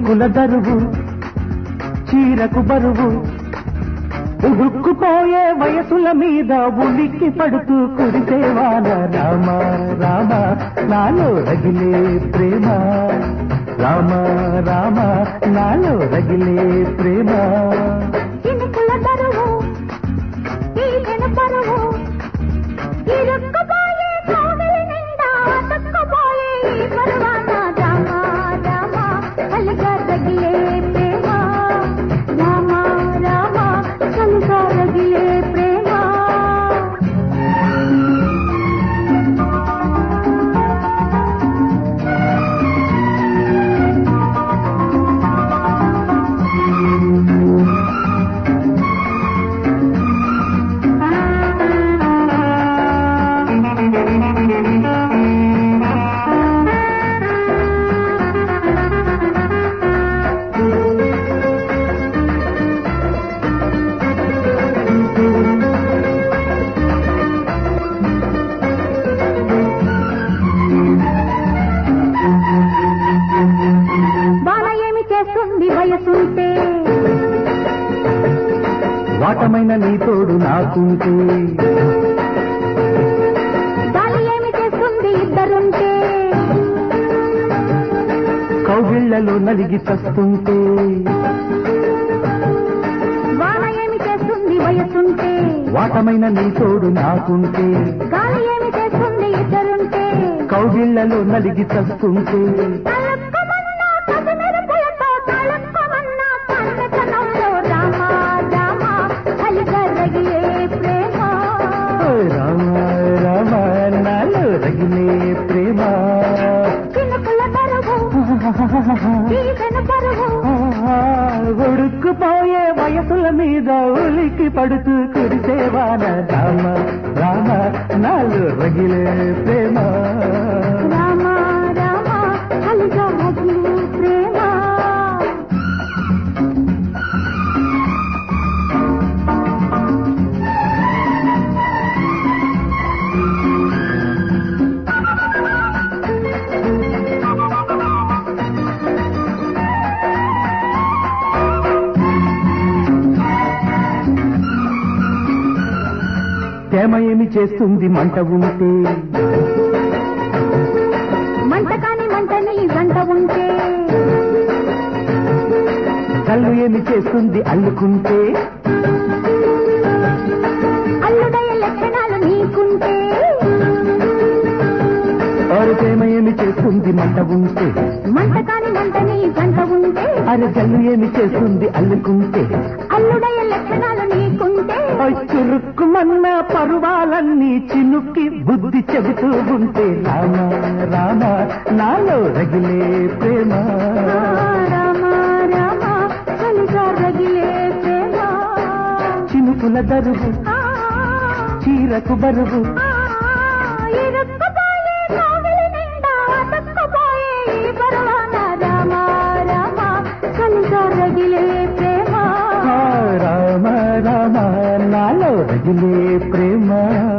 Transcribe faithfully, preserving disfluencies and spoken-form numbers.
చినుకుల దరువు చీరకు బరువు ఉడుక్కుపోయే వయసుల మీద ఉలిక్కి పడుతూ కురిసేవాన రామ రామ నాలో రగిలే ప్రేమ రామ రామ నాలో రగిలే ప్రేమ చినుకుల దరువు తీగెను బరువు ఇరుక్కుపోయే కోవెల నిండా అతుక్కుపోయే ఈ పరువాన రామ రామ చలిగా రగిలే ప్రేమ రామ రామ చలిగా రగిలే ప్రేమ వయసుంటే వాటమైన నీ తోడు నాకుంటే దాని ఏమి చేస్తుంది ఇద్దరుంటే కౌగిళ్లలో నలిగి చస్తుంటే వాన ఏమి చేస్తుంది వయసుంటే వాటమైన నీ తోడు నాకుంటే గాలి ఏమి చేస్తుంది ఇద్దరుంటే కౌగిళ్లలో నలిగి చస్తుంటే రామ రామ నాలో రగిలే ప్రేమ చినుకుల బరువు తీగెను బరువు ఉడుక్కుపోయే వయసుల మీద ఉలికి పడుతూ కురిసేవాన రామ రామ నాలో రగిలే ప్రేమ రామ రామ చలిగా రగిలే ప్రేమ ప్రేమ ఏమి చేస్తుంది మంట ఉంటే మంట కాని మంటని గంట ఉంటే కళ్ళు ఏమి చేస్తుంది అల్లుకుంటే అల్లుడయ్యే లక్షణాలు నీకుంటే ఆరు ప్రేమ ఏమి చేస్తుంది మంట ఉంటే మంట కాని మంటని గంట ఉంటే అరే కళ్ళు ఏమి చేస్తుంది అల్లుకుంటే అల్లుడయ్యే లక్షణాలు నీకుంటే చురుక్కుమన్న పరువాలన్నీ చినుక్కి బుద్ధి చెబుతూ ఉంటే రామ రామ నాలో రగిలే ప్రేమ రామ రామ చలిగా రగిలే ప్రేమ చినుకుల దరువు చీరకు బరువు ఇరుక్కుపోయే కోవెల నిండా అతుక్కుపోయే ఈ పరువాన రామ రామ చలిగా రగిలే ప్రేమ రామ రామ నాలో రగిలే ప్రేమ